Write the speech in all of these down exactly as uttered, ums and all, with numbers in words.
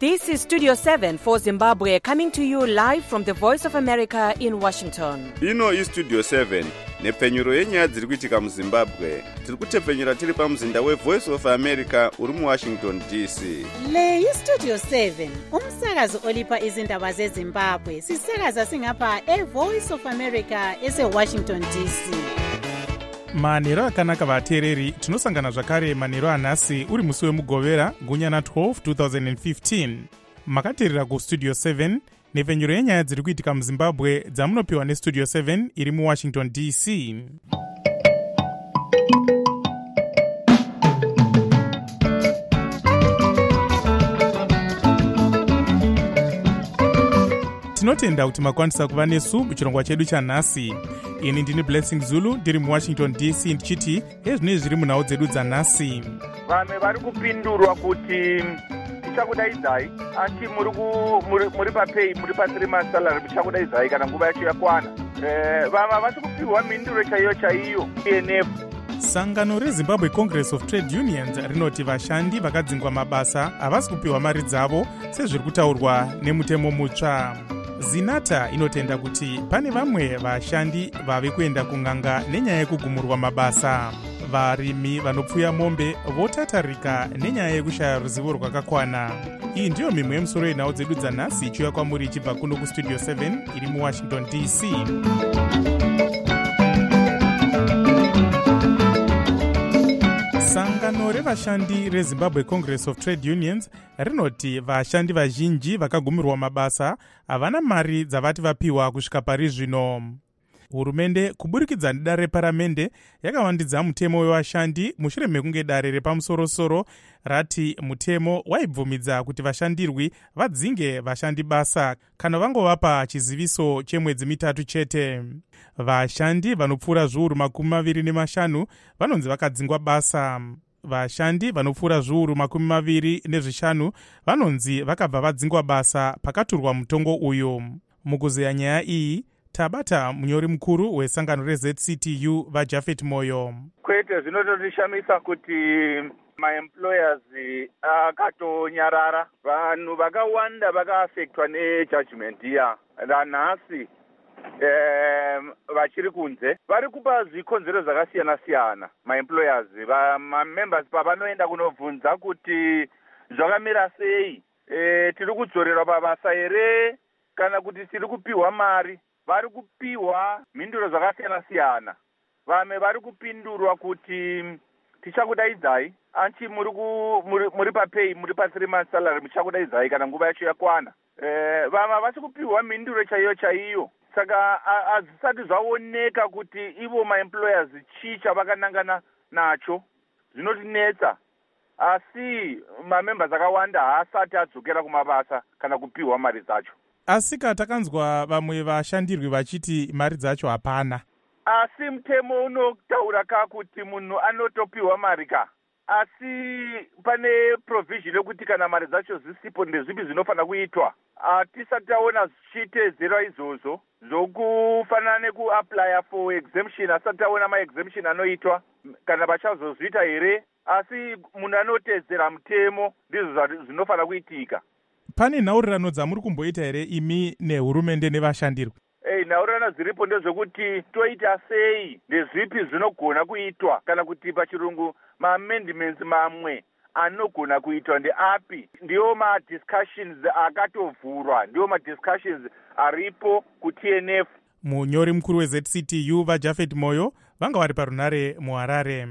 This is Studio seven for Zimbabwe, coming to you live from the Voice of America in Washington. Ino is Studio seven, nepfenyuro yenyaya dziri kuitika muZimbabwe. Tiri kutepfenyura tiri pamuzinda weVoice of America uri muWashington D C. Le iStudio seven, umsakazo olipa izindaba zeZimbabwe. Sisakaza singapha eVoice of America eseWashington D C. manheru akanaka vateereri, tinosangana zvakare manheru anhasi uri musi wemugovera gunyana twelve twenty fifteen. makateerera kustudio seven nepfenyuro yenyaya dziri kuitika muZimbabwe dzamunopiwa nestudio seven iri muWashington D C. tinotenda kuti makwanisa kuva nesu muchirongwa chedu chanhasi. ini ndini Blessing Zulu ndiri muWashington D C ndichiti ezvinei zviri munhau dzedu dzanhasi. Vamwe vari kupindurwa kuti tichakudaidzai asi muri muri papei muri pa three months salary muchakudaidzai kana nguva yacho yakwana. Eh vamwe havasi kupiwa mhinduro chaiyo chaiyo E N F. Sangano reZimbabwe Congress of Trade Unions rinoti vashandi vakadzingwa mabasa havasi kupiwa mari dzavo sezviri kutaurwa nemutemo mutsva. Zinata inotenda kuti pane vamwe vashandi vave kuenda kunganga nenyaya yekugumurwa mabasa. Varimi vanopfuya mombe votatarika nenyaya yekushaya ruzivo rwakakwana. Iyi ndiyo mimwe yemusoro yenhau dzedu dzanhasi ichiuya kwamuri ichibva kuno kustudio seven iri muWashington D C. Sangano revashandi reZimbabwe Congress of Trade Unions rinoti vashandi vazhinji vakagumirwa mabasa havana mari dzavati vapiwa kusvika pari zvino. Hurumende kuburikidza nedare reparamende yakawandidza mutemo wevashandi mushure mekunge dare repamusorosoro rati mutemo waibvumidza kuti vashandirwi vadzinge vashandi basa kana vangovapa chiziviso chemwedzi mitatu chete. Vashandi vanopfuura zviuru makumi maviri nemashanu vanonzi vakadzingwa basa. Vashandi vanopfuura zviuru makumi maviri nezvishanu vanonzi vakabva vadzingwa basa pakaturwa mutongo uyu. Mukuzeya nyaya iyi tabata munyori mukuru wesangano reZ C T U vaJafet Moyo. Kwete zvinototishamisa kuti maemployers akatonyarara, vanhu vakawanda vakaafektwa nejudgment iya. Ranhasi eh vachiri kunze vari kupa zvikonzero zvakasiyana siyana maemployers vamembers pavanoenda kunobvunza kuti zvakamira sei, eh tiri kudzorerwa pabasa here kana kuti tiri kupiwa mari. Vari kupiwa mhinduro zvakasiyana siyana. Vamwe vari kupindurwa kuti tichakudaidzai anchi muri muri muri papei muri pa three months salary muchakudaidzai kana nguva yacho yakwana. Eh vamwe havasi kupiwa mhinduro chaiyo chaiyo. Saka azvisati zvaoneka kuti ivo maemployers chii chavakanangana nacho. Zvinotinetsa. Asi mamembers akawanda haasati adzokera kumabasa kana kupiwa mari dzacho. Asika takanzwa vamwe vashandirwi vachiti mari dzacho hapana. Asi mutemo unotaura kuti munhu anotopiwa mari ka. Asi pane provision yekuti kana mari dzacho zisipo ndezvipi zvinofana kuitwa. Atisati taona zvichiteedzera izvozvo zvokufanana nekuapply for exemption. Asati taona ma-exemption anoitwa kana vachazozviita here. Asi munhu anoteedzera mutemo ndizvo zvinofana kuitika. Pane nhaurirano dzamuri kumboita here imi nehurumende nevashandirwi? Eh nhaurirano dziripo ndezvekuti toita sei, ndezvipi zvinogona kuitwa kana kuti pachirungu ma-amendments mamwe anogona kuitwa ndeapi. Ndiyo ma-discussions akatovhurwa, ndiyo ma-discussions aripo ku-T N F. Munyori mukuru weZ C T U vaJafet Moyo vanga vari parunare muHarare.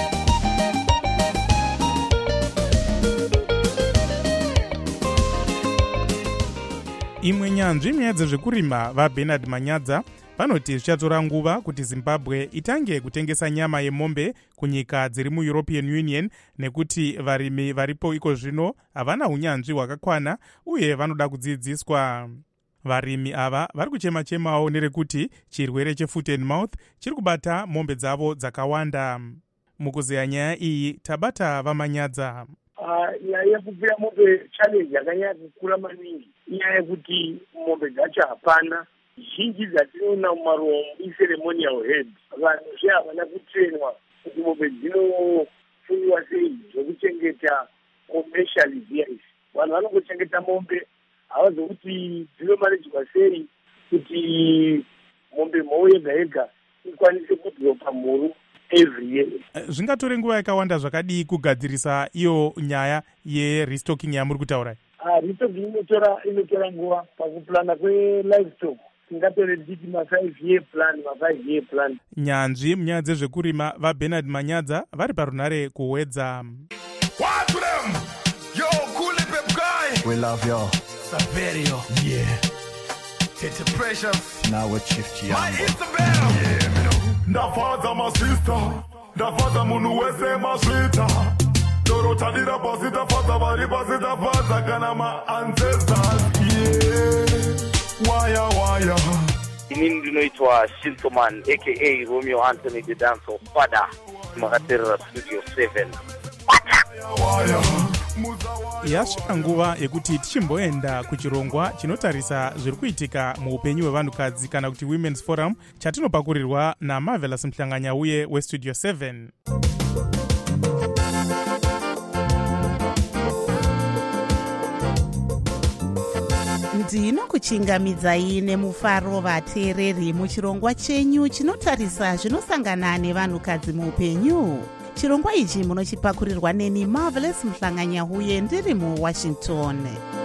Imwe nyanzvi nyaya dzezvekurima vaBernard Manyadza vanoti zvichatora nguva kuti Zimbabwe itange kutengesa nyama yemombe kunyika dziri muEuropean Union nekuti varimi varipo iko zvino havana unyanzvi hwakakwana uye vanoda kudzidziswa. Varimi ava vari kuchema-chemawo nerekuti chirwere chefoot and mouth chiri kubata mombe dzavo dzakawanda. Mukuzeya nyaya iyi tabata vaManyadza. Nyaya yekupfuya mombe challenge yakanyanya kukura maningi. Nyaya yekuti mombe dzacho hapana. Zhinji dzatinoona mumaromo iceremonial head. Vanhu zvehavana kutrenwa kuti mombe dzinofuyiwa sei zvokuchengeta commercially ziyaizi. vanhu vanongochengeta mombe havazokuti dzinomanejwa sei kuti mombe mhou yega yega ikwanise kudropa mhuru every year. Zvingatore nguva yakawanda zvakadii kugadzirisa iyo nyaya yerestocking yamuri kutaura? Ah, restocking inotora inotora nguva pakuplana kwelivestock. Tingatore nditi ma-five year plan, ma-five year plan. Nyanzvi munyaya dzezvekurima vaBernard Manyadza vari parunhare kuwedza. What to them? Yo, cool pep guy. We love you. Saverio. Yeah. Tete Precious. Now we're Chief Chiambo. My Isabel. Yeah, me know. Ndafaza my sister. Ndafaza munu wese maswita. Dorota dira pasita faza bari pasita faza kana ma ancestors. Yeah. Waya waya. Inini ndinoitwa Shintoman aka Romeo Anthony the Dance of Father. Makatera Studio seven. Yasvika nguva yekuti tichimboenda kuchirongwa chinotarisa zviri kuitika muupenyu hwevanhukadzi kana kuti Women's Forum chatinopakurirwa naMarvelous Mhlanganyauye weStudio seven. ndinokuchingamidzai nemufaro vateereri muchirongwa chenyu chinotarisa zvinosangana nevanhukadzi muupenyu. Chirongwa ichi munochipakurirwa neni Marvelous Mhlanganyauye ndiri muWashington.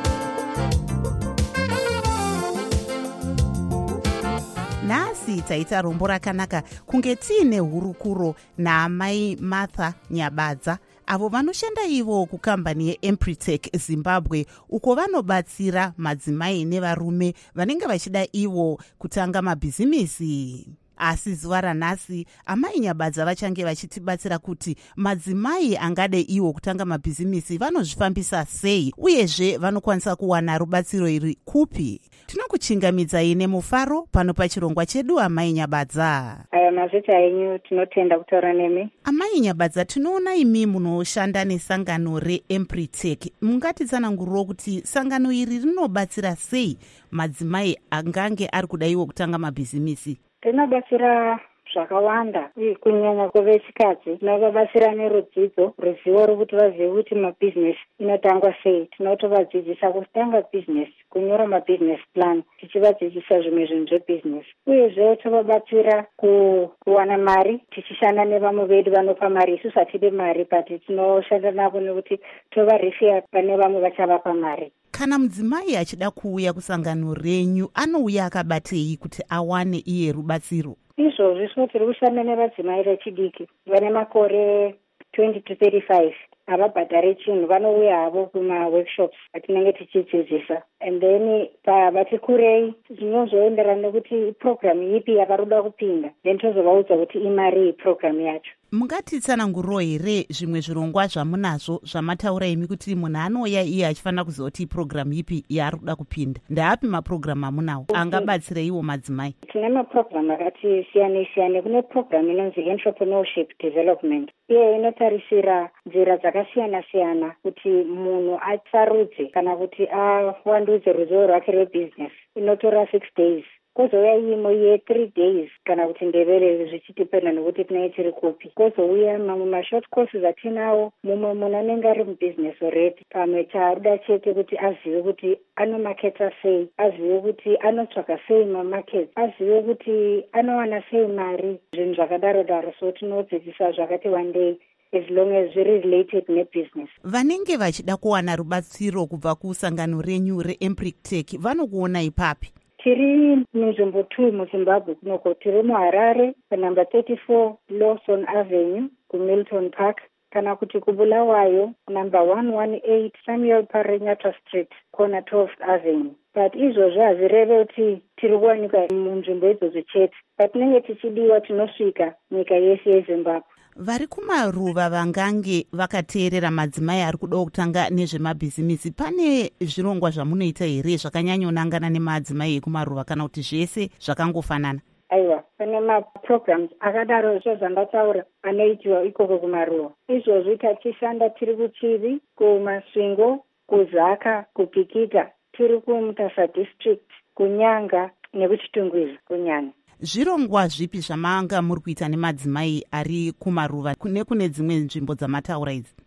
Nhasi taita rombo rakanaka kunge tiine hurukuro naamai Martha Nyabadza avo vanoshanda ivo kukambani yeEmpritech Zimbabwe, uko vanobatsira madzimai nevarume vanenge vachida ivo kutanga mabhizimisi. Asi zuva ranhasi amai Nyabadza vachange vachitibatsira kuti madzimai angade iwo kutanga mabhizimisi vanozvifambisa sei, uyezve vanokwanisa kuwana rubatsiro iri kupi. Tinokuchingamidzai nemufaro pano pachirongwa chedu amai Nyabadza. Aya mazita enyu tinotenda kutaura nemi. Amai Nyabadza, tinoona imi munoshanda nesangano reEmpritech. Mungatitsananguriro kuti sangano iri rinobatsira sei madzimai angange ari kuda iwo kutanga mabhizimisi? Rinobatsira zvakawanda uye kunyanya kwevechikadzi tinovabatsira nerudzidzo ruzivo rokuti vazive kuti mabhizinesi inotangwa sei. Tinotovadzidzisa kutanga bhizinesi, kunyora mabhizinesi plan, tichivadzidzisa zvimwe zvinhu zvebhizinesi. Uyezve tovabatsira kuwana mari tichishanda nevamwe vedu vanopa mari. Isusu hatide mari but tinoshanda navo nekuti tovarifia pane vamwe vachavapa mari. Kana mudzimai achida kuuya kusangano renyu anouya akabatei kuti awane iye rubatsiro? Izvozvi so tiri kushanda nevadzimai vechidiki vane makore twenty to thirty-five. Havabhadhari chinhu, vanouya havo kuma-workshops atinenge tichidzidzisa. And then vati kurei zvinozoenderana nekuti program ipi yavaroda kupinda, then tozovaudza kuti imari yeprogram yacho. Mungatitsananguriro here zvimwe zvirongwa zvamunazvo zvamataura imi kuti munhu anouya iye achifanira kuzoti program ipi yaari kuda kupinda? Ndaapi maprogram amunawo angabatsira iwo madzimai? Tine maprogram akati siyane siyane. Kune program inonzi Entrepreneurship Development. Iye inotarisira nzira dzakasiyana siyana kuti munhu asarudze kana kuti awandudze ruzivo rwake rwebusiness. Inotora six days. Kozouya imwe ye three days kana kuti ndevere zvichitipenda nekuti tinenge tiri kupi. Kozouya mamwe mashort courses atinawo, mumwe munhu anenge ari mubusiness already. Pamwe charuda chete kuti azive kuti anomaketa sei, azive kuti anotsvaka sei mamarket, azive kuti anowana sei mari, zvinhu zvakadaro daro. So tinodzidzisa zvakati wandei as long as zviri related nebusiness. Vanenge vachida kuwana rubatsiro kubva kusangano renyu reEmpritech vanokuona ipapi? Tiri munzvimbo two muZimbabwe kunoko. Tiri muHarare panumber thirty-four Lawson Avenue kuMilton Park, kana kuti kuBulawayo number one eighteen Samuel Parenyatwa Street corner twelfth Avenue. But izvozvo hazvireve kuti tiri kuwanikwa munzvimbo idzodzo chete, but tinenge tichidiwa tinosvika nyika yese yeZimbabwe. Vari kumaruva vangange vakateerera madzimai ari kuda kutanga nezvemabhizimisi, pane zvirongwa zvamunoita here zvakanyanyonangana nemadzimai ekumaruva kana kuti zvese zvakangofanana? Aiwa, pane maprograms akadaro izvo zvandataura anoitiwa ikoko kumaruva. Izvozvi tachishanda tiri kuChivi, kuMasvingo, kuZaka, kuPikita, tiri kuMutasa district, kuNyanga nekuChitungwizi kunyanya. Zvirongwa zvipi zvamanga muri kuita nemadzimai ari kumaruva kune kune dzimwe nzvimbo dzamataura idzi?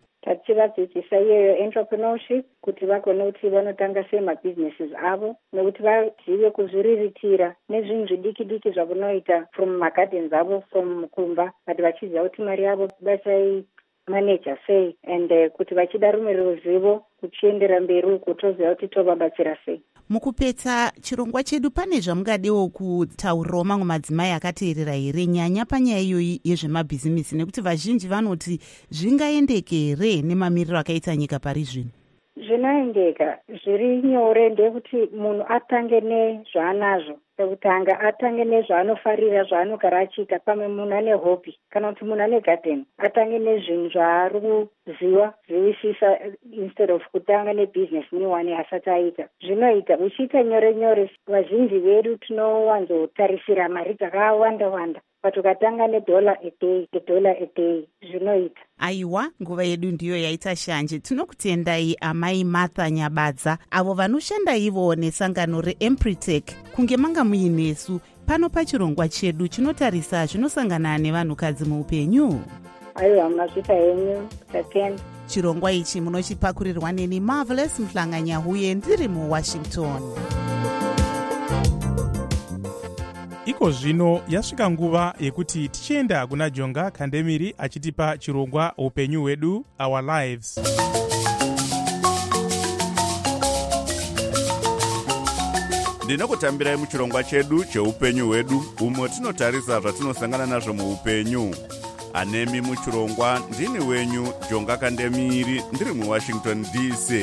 tichivadzidzisa iyoyo entrepreneurship kuti vagone kuti vanotanga sei mabusinesses avo nekuti vazive kuzviriritira nezvinhu zvidiki diki zvakunoita from magardens avo from kumba but vachiziva kuti mari yavo vasai manager sei and uh, kuti vachida rumwe ruzivo kuchiendera mberi uko toziva kuti tovabatsira sei. Mukupedza chirongwa chedu pane zvamungadewo kutaurirawo mamwe madzimai akateerera here nyanya panyaya iyoyi yezvemabhizimisi nekuti vazhinji vanoti zvingaendeke here nemamiriro akaita nyika pari zvino? Zvinoendeka, zviri nyore ndekuti munhu atange nezvaanazvo pekutanga, atange nezvaanofarira zvaanogara achiita. Pamwe munhu ane hopi kana kuti munhu ane garden, atange nezvinhu zvaari kuziva zviwisisa instead of kutanga nebusiness niwane asati aita. Zvinoita uchiita nyore nyore, vazhinji vedu tinowanzotarisira mari dzakawanda wanda patukatanga nedollar a day nedollar a day zvinoita. Aiwa, nguva yedu ndiyo yaita shanje. Tinokutendai amai Martha Nyabadza avo vanoshanda ivo nesangano reEmpritech kunge manga muinesu pano pachirongwa chedu chinotarisa zvinosangana nevanhukadzi muupenyu. Aiwa, mazvita henyu tatenda. Chirongwa ichi munochipakurirwa neni Marvelous Mhlanganyahuye ndiri muWashington. Iko zvino yasvika nguva yekuti tichienda kuna Jonga Kandemiri achitipa chirongwa upenyu hwedu, Our Lives. Ndinokutambirai muchirongwa chedu cheupenyu hwedu umwe tinotarisa zvatinosangana nazvo muupenyu. Anemi muchirongwa ndini wenyu Jonga Kandemiri ndiri muWashington D C.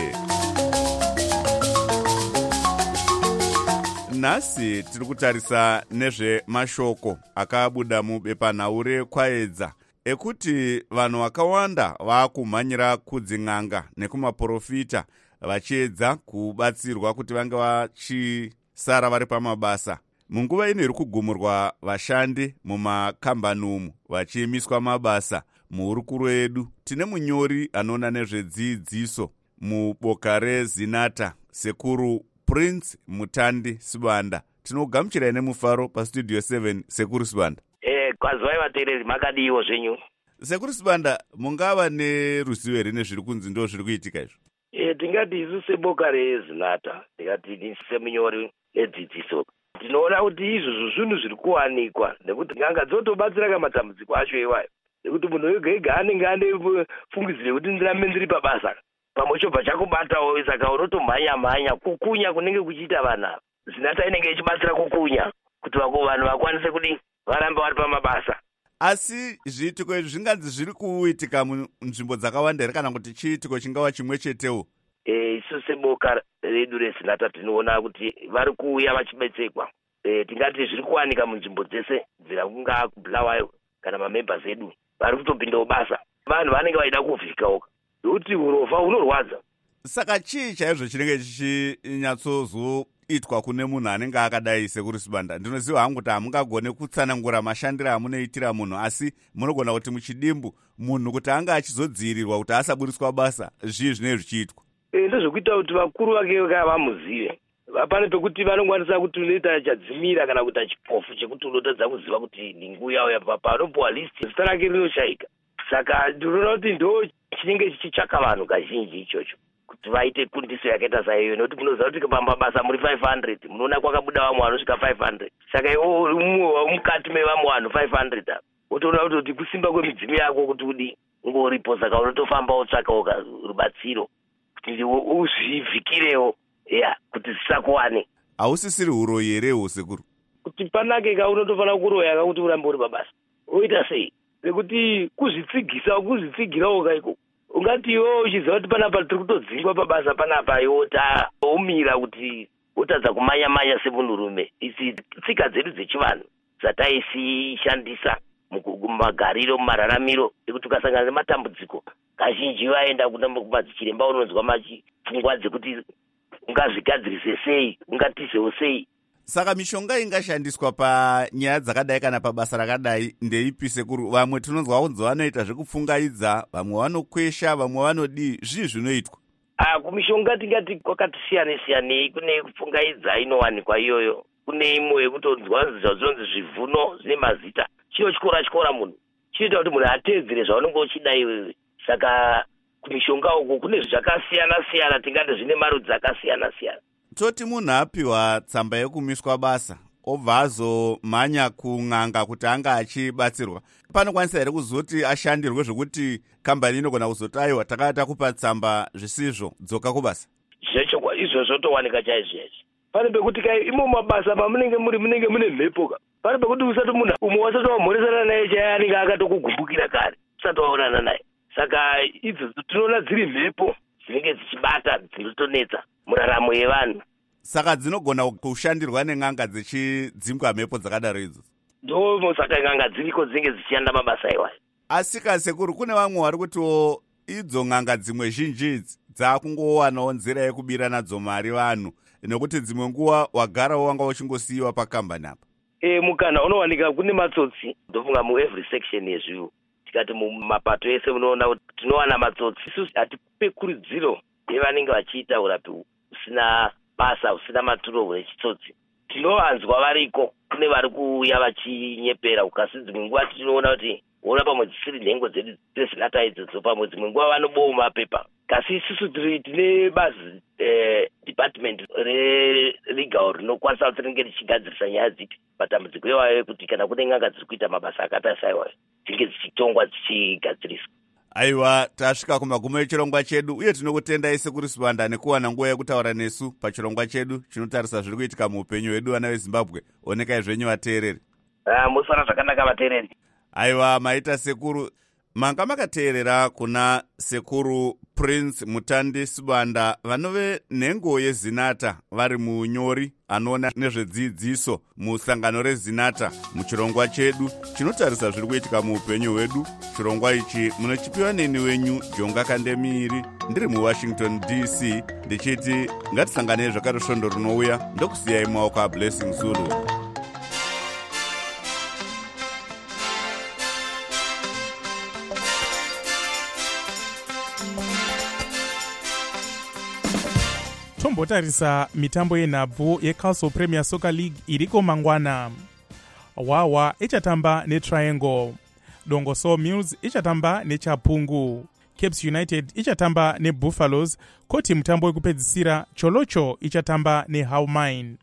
Nhasi tiri kutarisa nezvemashoko akabuda mubepanhaure kwaedza ekuti vanhu vakawanda vaakumhanyira kudzin'anga nekumaprofita vachiedza kubatsirwa kuti vange vachisara vari pamabasa. Munguva ino iri kugumurwa vashandi mumakambani umu vachiimiswa mabasa. Muhurukuro yedu tine munyori anoona nezvedzidziso muboka reZinata, Sekuru Prince Mutandi Sibanda. Tinogamuchirai nemufaro pastudio seven, Sekuru Sibanda. Eh, kwazwai vateereri makadiwo zvenyu. Sekuru Sibanda, mungava neruzivo here nezviri kunzi ndo zviri kuitika izvo? Eh, tingati isu seboka reZinata, tingati semunyori nedzidziso, tinoona kuti izvozvo zvinhu zviri kuwanikwa nekuti n'anga dzotobatsira kamatambudziko acho iwayo, nekuti munhu wega wega anenge ane fungidziro yekuti ndirambe ndiri pabasa pamwe chobva chakubatawo, saka unotomhanya mhanya kukunya kunenge kuchiita vanhu ava. Zinata inenge ichibatsira kukunya kuti vanhu vakwanise kuti varambe vari pamabasa. Asi zviitiko izvi zvinganzi zviri kuitika munzvimbo dzakawanda here kana kuti chiitiko chingava chimwe chetewo? Eh, isu seboka redu reZinata tinoona kuti vari kuuya vachibetsekwa. Eh, tingati zviri kuwanika munzvimbo dzese dzira kungaa kuBulawayo kana mamembers edu vari kutopindawo basa. Vanhu vanenge vaida kuvhika oka nokuti urova hunorwadza. Saka chii chaizvo chinenge chichinyatsozoitwa kune munhu anenge akadai Sekuru Sibanda? Ndinoziva hangu kuti hamungagone kutsanangura mashandiro amunoitira munhu, asi munogona kuti muchidimbu munhu kuti anga achizodzivirirwa kuti asaburiswa basa, zvii zvinenge zvichiitwa? E, ndozvokuita kuti vakuru vake vamuzive. Pane pekuti vanokwanisa kuti unoita chadzimira kana kuita chipofu chekuti unotadza kuziva kuti ndinguya yauya papa anopuwa listi zita rake rinoshaika. Saka ndinoona kuti ndo chinenge chichitsvaka vanhu kazhinji ichocho kuti vaite kundiso yakaita saiyo, nokuti munoziva kuti pamabasa muri five hundred munoona kwakabuda vamwe vanosvika five hundred. Saka iwo umwe mukati mevamwe vanhu five hundred ava utoona kuti kusimba kwemidzimu yako kuti udi ungoripo, saka unotofamba utsvakawo rubatsiro kuti uzvivhikirewo ya kuti zvisakuwane. Hausisiri uroyi here Sekuru? Kuti panake ka unotofanira kuroya ka kuti urambe uri pabasa. Oita sei? Nekuti kuzvitsigisa kuzvitsigirawo kaiko ungati iwo uchiziva kuti panapa tiri kutodzingwa pabasa panapa iwo taumira kuti utadza kumanya manya semunhurume. Idzi tsika dzedu dzechivanhu dzataisishandisa mumagariro mumararamiro ekuti ukasangana nematambudziko kazhinji vaenda kumadzikiremba unonzwa machipfungwa dzekuti ungazvigadzirise sei, ungatizewo sei. Saka mishonga ingashandiswa panyaya dzakadai kana pabasa rakadai ndeipi Sekuru? Vamwe tinonzwa kunzi vanoita zvekupfungaidza, vamwe vanokwesha, vamwe vanodii, zvii zvinoitwa? Ah, kumishonga tingati kwakati siyane siyanei. Kune kupfungaidza inowanikwa iyoyo, kune imwe yekutonzwa zvazonzi zvivuno zvine mazita, chino chikora chikora munhu chinoita kuti munhu ateedzere zvaunenge uchida iwewe. Saka kumishonga uko kune zvakasiyana siyana, tingati zvine marudzi akasiyana siyana. Toti munhu apiwa tsamba yekumiswa basa obva azomhanya kun'anga kuti anga achibatsirwa, panokwanisa here kuzoti ashandirwe zvekuti kambani inogona kuzoti aiwa takanga takupa tsamba zvisizvo, dzoka kubasa? Zvechokwa izvo zvotowanika chaizvezvi. Pane pekuti kai imo mabasa pamunenge muri munenge mune mhepo ka. Pane pekuti usati munhu umwe wasati wamhoresana naye chaiye anenge akatokugumbukira kare usati waonana naye. Saka idzo tinoona dziri mhepo dzinenge dzichibata dzinotonetsa muraramo yevanhu. Saka dzinogona kushandirwa nen'anga dzichidzimbwa mhepo dzakadaro idzo? Ndo saka n'anga dziriko dzinenge dzichishanda mabasa iwayo. Asi kasekuru kune vamwe vari kutiwo idzo n'anga dzimwe zhinji idzi dzakungowanawo nzira yekubira nadzo mari vanhu, nekuti dzimwe nguva wagarawo wanga uchingosiyiwa pakambani apa. E, mukana unowanika kune matsotsi, ndofunga mu every section yezviwo. Tikati mumapato ese unoona kuti tinowana matsotsi. Isusu hatipe kurudziro yevanenge vachiita urapi usina basa, usina maturo echitsotsi. Tinovanzwa variko, kune vari kuuya vachinyepera, ukasi dzimwe nguva tinoona kuti ona pamwe dzisiri nhengo dzedu dzezinata idzodzo, pamwe dzimwe nguva vanobowa mapepa. Kasi isusu tine bazi eh, department re-legal rinokwanisa kuti ringe richigadzirisa nyaya dziti matambudziko iwayo ekuti kana kune n'anga dziri kuita mabasa akataisa iwayo dzinge dzichitongwa dzichigadziriswa. Aiwa, tasvika kumagumo echirongwa chedu uye tinokutendai Sekuru Sibanda nekuwana nguva yekutaura nesu pachirongwa chedu chinotarisa zviri kuitika muupenyu hwedu vana veZimbabwe. Onekai zvenyu vateereri. Ah, musara zvakanaka vateereri. Aiwa, maita Sekuru, manga makateerera kuna Sekuru Prince Mutandi Sibanda vanove nhengo yeZinata vari munyori anoona nezvedzidziso musangano reZinata muchirongwa chedu chinotarisa zviri kuitika muupenyu hwedu. Chirongwa ichi munochipiwa neni wenyu Jonga Kandemiri, ndiri muWashington D C, ndichiti ngatisanganei zvakare svondo rinouya. Ndokusiyai mumaoko aBlessing Zulu. Tombotarisa mitambo yenhabvu yeCastle Premier Soccer League iriko mangwana. Wawa ichatamba neTriangle, Dongo Sawmills ichatamba neChapungu, Caps United ichatamba neBuffaloes, koti mutambo wekupedzisira Cholocho ichatamba neHowmine.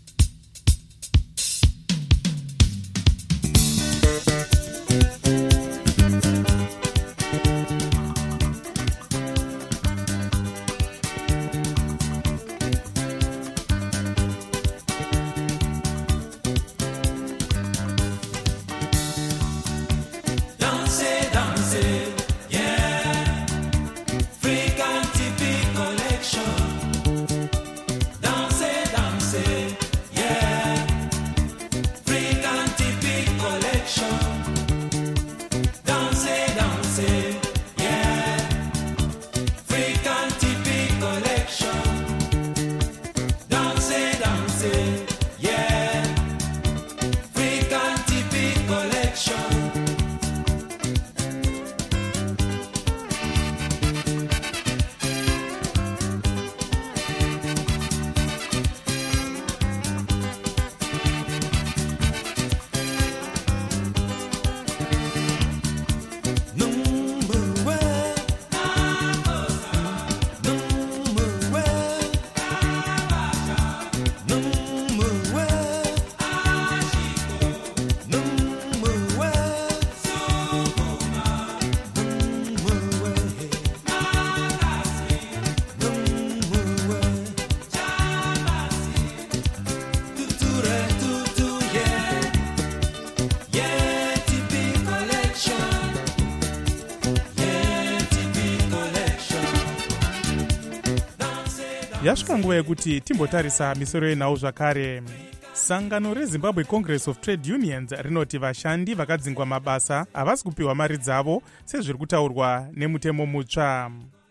Yasvika nguva yekuti timbotarisa misoro yenhau zvakare. Sangano reZimbabwe Congress of Trade Unions rinoti vashandi vakadzingwa mabasa havasi kupiwa mari dzavo sezviri kutaurwa nemutemo mutsva.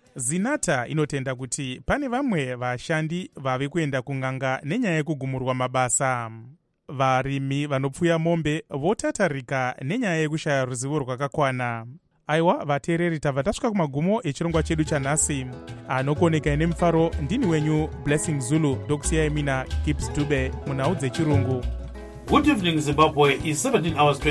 Zinata inotenda kuti pane vamwe vashandi vave kuenda kun'anga nenyaya yekugumurwa mabasa. Varimi vanopfuya mombe votatarika nenyaya yekushaya ruzivo rwakakwana. Aiwa, vateereri, tabva tasvika kumagumo echirongwa chedu chanhasi. Anokuonekai nemufaro ndini wenyu Blessing Zulu, ndokusiyai mina Gibbs Dube munhau dzechirungu. Good evening, Zimbabwe is seventeen hours